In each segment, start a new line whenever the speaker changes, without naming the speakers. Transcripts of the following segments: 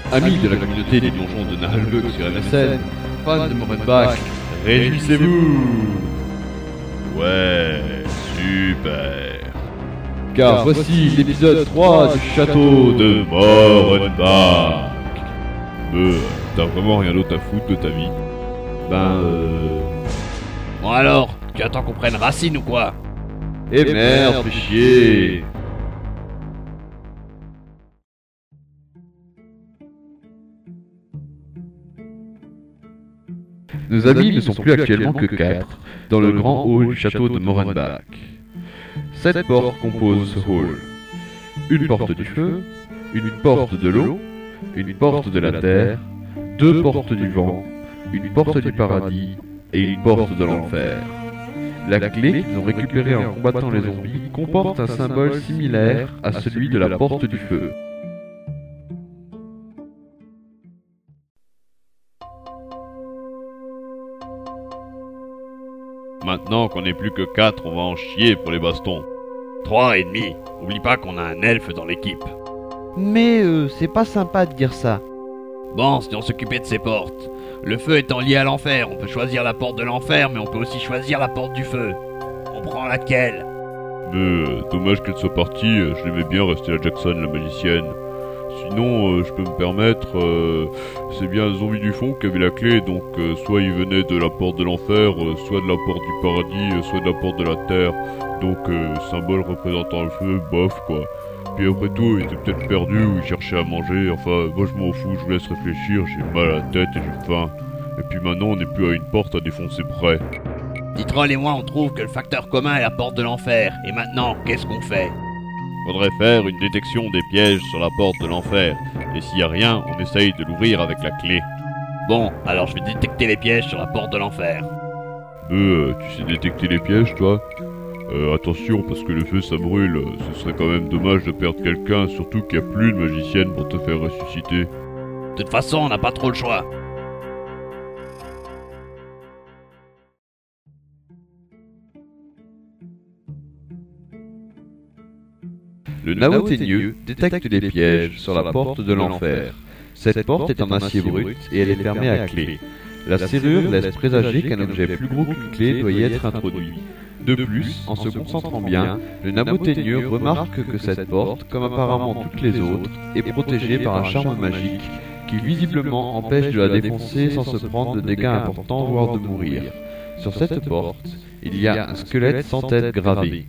Amis de la communauté des donjons de Nahalbuk sur MSN, fans de Morenbach, réjouissez-vous!
Ouais, super!
Car voici l'épisode 3 du château de
Morenbach! T'as vraiment rien d'autre à foutre de ta vie?
Bon alors, tu attends qu'on prenne racine ou quoi?
Eh merde, fais chier! Nos amis ne sont plus actuellement que 4 dans le grand hall du château de Morenbach. 7 portes composent ce hall. Une porte du feu, une porte de l'eau, une porte de la terre, 2 portes du vent, une porte du paradis et une porte de l'enfer. La clé qu'ils ont récupérée en combattant les zombies comporte un symbole similaire à celui de la porte du feu.
Maintenant qu'on n'est plus que 4, on va en chier pour les bastons.
3 et demi. Oublie pas qu'on a un elfe dans l'équipe.
Mais c'est pas sympa de dire ça.
Bon, si on s'occupait de ces portes. Le feu étant lié à l'enfer, on peut choisir la porte de l'enfer, mais on peut aussi choisir la porte du feu. On prend laquelle?
Dommage qu'elle soit partie, je l'aimais bien rester à Jackson, la magicienne. Sinon, je peux me permettre, c'est bien un zombie du fond qui avait la clé, donc soit il venait de la porte de l'enfer, soit de la porte du paradis, soit de la porte de la terre. Donc, symbole représentant le feu, bof quoi. Puis après tout, il était peut-être perdu ou il cherchait à manger, enfin, moi je m'en fous, je vous laisse réfléchir, j'ai mal à la tête et j'ai faim. Et puis maintenant, on n'est plus à une porte à défoncer près.
Titroll et moi, on trouve que le facteur commun est la porte de l'enfer. Et maintenant, qu'est-ce qu'on fait?
Faudrait faire une détection des pièges sur la porte de l'enfer. Et s'il y a rien, on essaye de l'ouvrir avec la clé.
Bon, alors je vais détecter les pièges sur la porte de l'enfer.
Tu sais détecter les pièges, toi? Attention, parce que le feu ça brûle, ce serait quand même dommage de perdre quelqu'un, surtout qu'il n'y a plus de magicienne pour te faire ressusciter.
De toute façon, on n'a pas trop le choix.
Le Nao teigneux détecte les pièges sur la porte de l'enfer. Cette porte est en acier brut et elle est fermée à clé. La serrure laisse présager qu'un objet plus gros qu'une clé doit y être introduit. De plus, en se concentrant bien, le Nao teigneux remarque que cette porte, comme apparemment toutes les autres, est protégée par un charme magique qui visiblement empêche de la défoncer sans se prendre de dégâts importants voire de mourir. Sur cette porte, il y a un squelette sans tête gravé.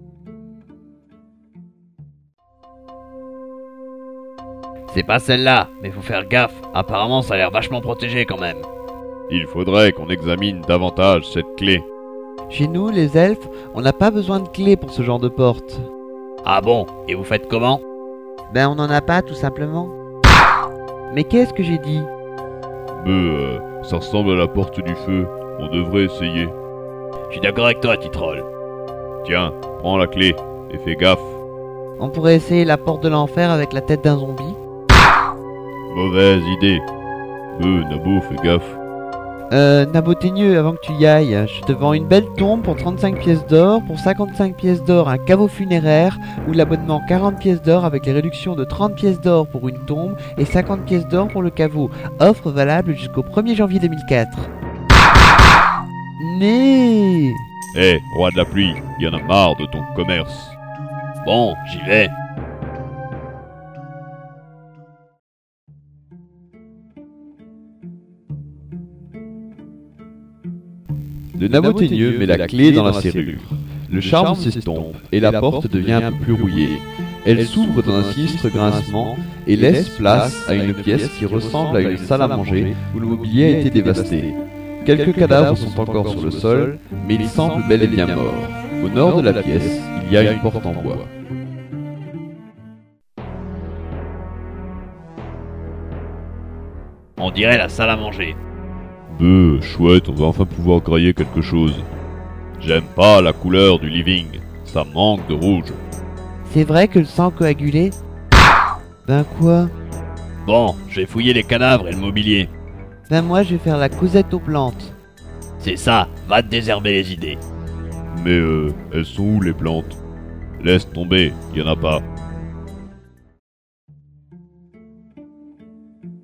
C'est pas celle-là, mais faut faire gaffe. Apparemment, ça a l'air vachement protégé quand même.
Il faudrait qu'on examine davantage cette clé.
Chez nous, les elfes, on n'a pas besoin de clé pour ce genre de porte.
Ah bon? Et vous faites comment?
Ben on n'en a pas tout simplement. Mais qu'est-ce que j'ai dit?
Ça ressemble à la porte du feu. On devrait essayer.
Je suis d'accord avec toi, Titroll.
Tiens, prends la clé et fais gaffe.
On pourrait essayer la porte de l'enfer avec la tête d'un zombie.
Mauvaise idée. Nabo, fais gaffe.
Nabo teigneux, avant que tu y ailles, je te vends une belle tombe pour 35 pièces d'or, pour 55 pièces d'or un caveau funéraire, ou l'abonnement 40 pièces d'or avec les réductions de 30 pièces d'or pour une tombe et 50 pièces d'or pour le caveau. Offre valable jusqu'au 1er janvier 2004. Né.
Roi de la pluie, y en a marre de ton commerce.
Bon, j'y vais.
Le Nao teigneux met la clé dans la serrure. Le charme s'estompe et la porte devient un peu plus rouillée. Elle s'ouvre dans un sinistre grincement et laisse place à une pièce qui ressemble à une salle à manger où le mobilier a été dévasté. Quelques cadavres sont encore sur le sol, mais ils semblent bel et bien morts. Au nord de la pièce, il y a une porte en bois.
On dirait la salle à manger.
Chouette, on va enfin pouvoir grailler quelque chose. J'aime pas la couleur du living, ça manque de rouge.
C'est vrai que le sang coagulé? Ben quoi?
Bon, je vais fouiller les cadavres et le mobilier.
Ben moi je vais faire la causette aux plantes.
C'est ça, va te désherber les idées.
Mais elles sont où les plantes? Laisse tomber, y en a pas.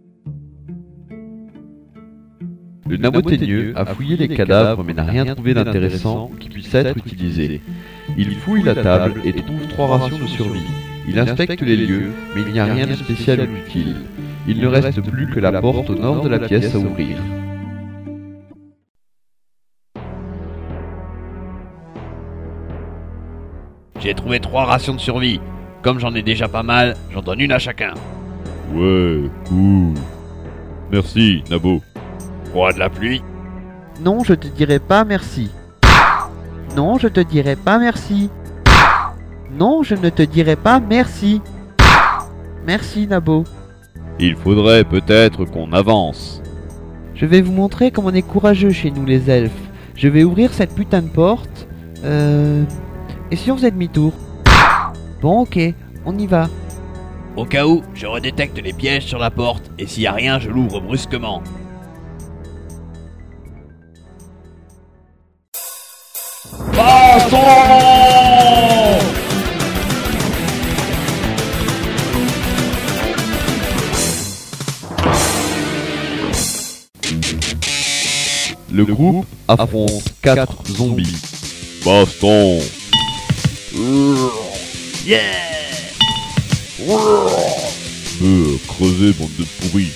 Le nabo teigneux a fouillé les cadavres mais n'a rien trouvé d'intéressant qui puisse être utilisé. Il fouille la table et trouve 3 rations de survie. Il inspecte les lieux, mais il n'y a rien de spécial ou d'utile. Il ne reste plus que la porte au nord de la pièce à ouvrir.
J'ai trouvé 3 rations de survie. Comme j'en ai déjà pas mal, j'en donne une à chacun.
Ouais, cool. Merci, Nabo.
Roi de la pluie.
Non, je te dirai pas merci. Non, je te dirai pas merci. Non, je ne te dirai pas merci. Merci, Nabo.
Il faudrait peut-être qu'on avance.
Je vais vous montrer comme on est courageux chez nous, les elfes. Je vais ouvrir cette putain de porte. Et si on faisait demi-tour? Bon, ok, on y va.
Au cas où, je redétecte les pièges sur la porte et s'il y a rien, je l'ouvre brusquement.
Le groupe affronte 4 zombies.
Baston.
Yeah!
Creusez, bande de pourris.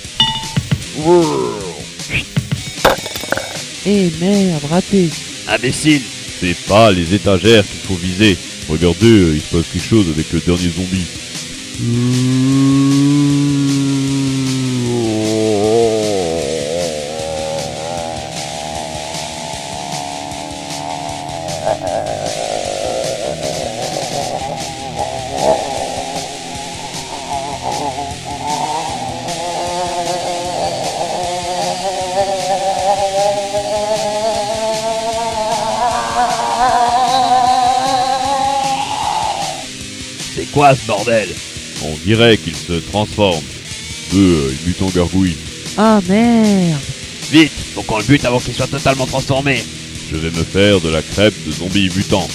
Eh merde, raté.
Imbécile!
C'est pas les étagères qu'il faut viser. Regardez, il se passe quelque chose avec le dernier zombie.
C'est quoi ce bordel?
On dirait qu'il se transforme. Il mute en gargouille.
Ah merde.
Vite! Faut qu'on le bute avant qu'il soit totalement transformé!
Je vais me faire de la crêpe de zombies mutants.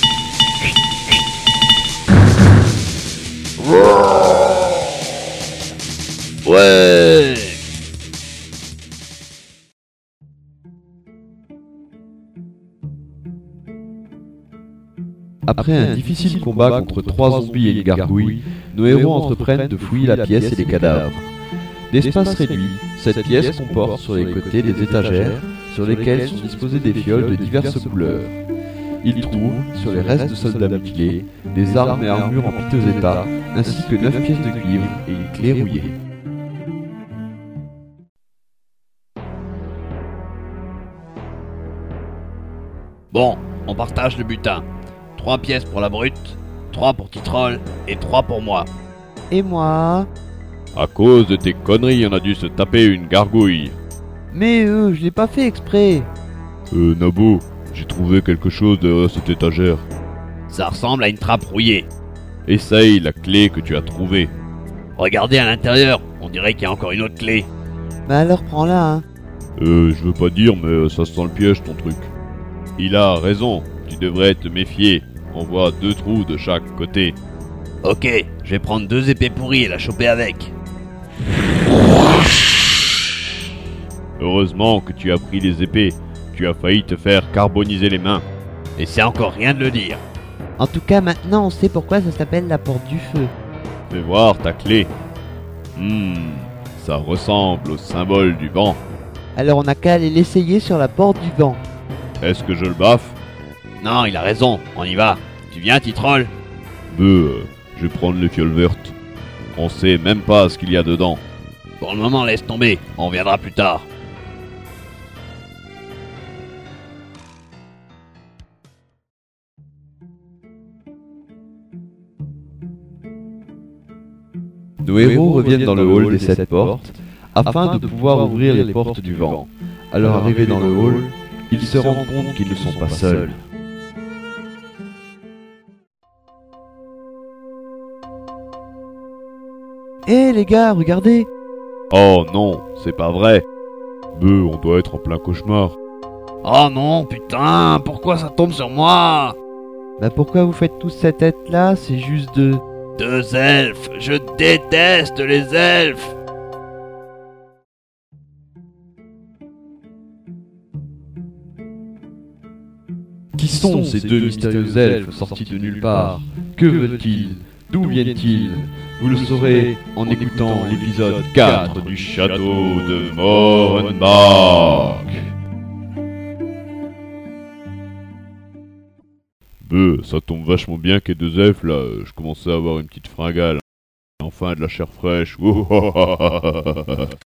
Ouais!
Après un difficile combat contre 3 zombies et une gargouille, nos héros entreprennent de fouiller la pièce et les cadavres. D'espace réduit, cette pièce comporte sur les côtés des étagères sur lesquelles sont disposées des fioles de diverses couleurs. Ils trouvent, sur les restes de soldats mutilés, des armes et armures en piteux état, ainsi que 9 pièces de cuivre et une clé rouillée.
Bon, on partage le butin. 3 pièces pour la brute, 3 pour Titroll et 3 pour moi.
Et moi?
À cause de tes conneries, on a dû se taper une gargouille.
Mais je l'ai pas fait exprès.
Nabo, j'ai trouvé quelque chose derrière cette étagère.
Ça ressemble à une trappe rouillée.
Essaye la clé que tu as trouvée.
Regardez à l'intérieur, on dirait qu'il y a encore une autre clé.
Bah alors prends-la, hein.
Je veux pas dire, mais ça sent le piège ton truc. Il a raison, tu devrais te méfier. On voit 2 trous de chaque côté.
Ok, je vais prendre 2 épées pourries et la choper avec.
Heureusement que tu as pris les épées. Tu as failli te faire carboniser les mains.
Et c'est encore rien de le dire.
En tout cas, maintenant on sait pourquoi ça s'appelle la porte du feu.
Fais voir ta clé. Ça ressemble au symbole du vent.
Alors on a qu'à aller l'essayer sur la porte du vent.
Est-ce que je le baffe?
Non, il a raison, on y va. Tu viens, Titroll?
Je vais prendre les fioles vertes. On sait même pas ce qu'il y a dedans.
Pour le moment, laisse tomber, on reviendra plus tard.
Nos héros reviennent dans le hall des 7 portes, afin de pouvoir ouvrir les portes du vent. Alors arrivés dans le hall, ils se rendent compte qu'ils ne sont pas seuls.
Eh les gars, regardez.
Oh non, c'est pas vrai. On doit être en plein cauchemar.
Oh non, putain, pourquoi ça tombe sur moi?
Bah pourquoi vous faites tous cette tête là? C'est juste de...
2 elfes, je déteste les elfes.
Qui sont ces deux mystérieux elfes sortis de nulle part? Que veulent-ils? D'où viennent-ils? Vous le saurez en écoutant l'épisode 4 du
Château de Morenbach. Ça tombe vachement bien qu'il y ait deux elfes là, je commençais à avoir une petite fringale. Enfin de la chair fraîche.